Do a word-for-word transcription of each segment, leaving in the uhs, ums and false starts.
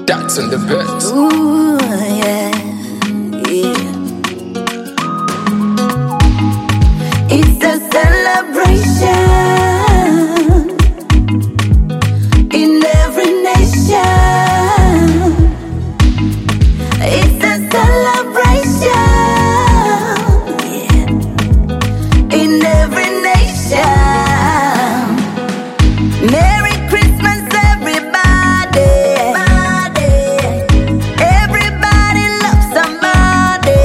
That's on the bed. Ooh, yeah, yeah. It's a celebration in every nation. It's a celebration, yeah, in every nation. Merry Christmas, everybody. Everybody loves somebody.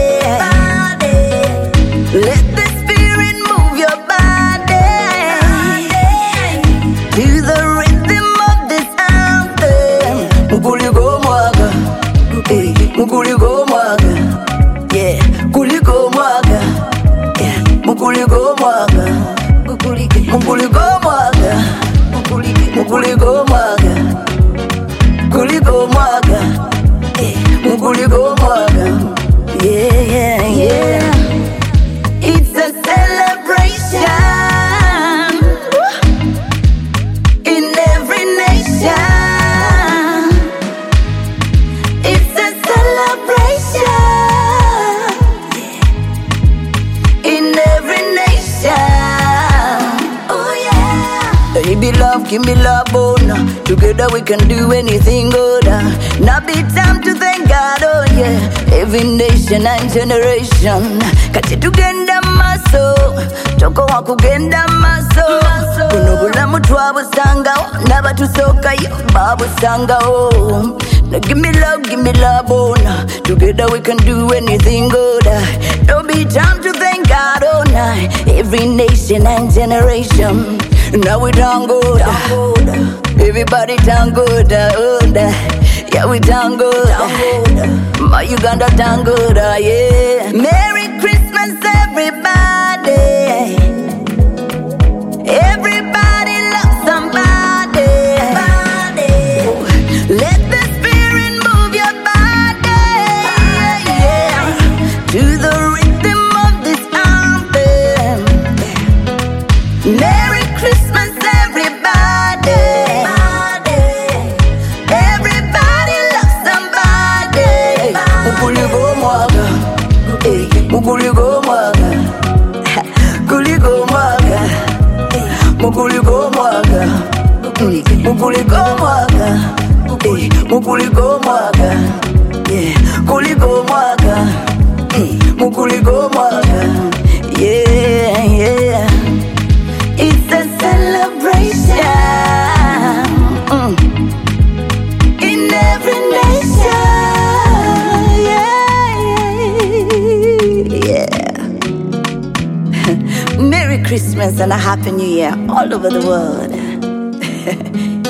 Let the spirit move your body to the rhythm of this anthem. Mukuliko mwaga, eh, mukuliko mwaga, yeah, kuliko mwaga, yeah, mukuliko mwaga, mukuliko mwaga, mukuliko mwaga, kuliko mwaga, eh, mukuliko mwaga, yeah, yeah, yeah. It's a celebration in every nation. It's a celebration in every nation. Oh yeah. Baby love, give me love, oh nah. Together we can do anything good. Uh. Now be time to thank God, oh yeah. Every nation and generation. Kati tugenda maso, toko wakugenda maso. Kunubula mutwa busanga, naba tusoka yo babu sanga oh. Now give me love, give me love, oh nah. Together we can do anything good. Uh. Don't be time to thank God, oh nah. Every nation and generation. Now we down good, everybody down good, uh, uh, yeah we down good, my Uganda down good, uh, yeah. Merry Christmas, everybody. Everybody loves somebody. Let the spirit move your body, yeah, to the rhythm of this anthem. Merry Christmas, everybody. Everybody loves somebody. Mukuliko mwaga, eh, mukuliko mwaga, kuliko mwaga, mukuliko mwaga, mm, mukuliko mwaga, eh, mukuliko mwaga, yeah, kuliko mwaga, mm, mukuliko mwaga, yeah, yeah. It's a celebration mm. in every nation, yeah, yeah, yeah. Merry Christmas and a Happy New Year all over the world.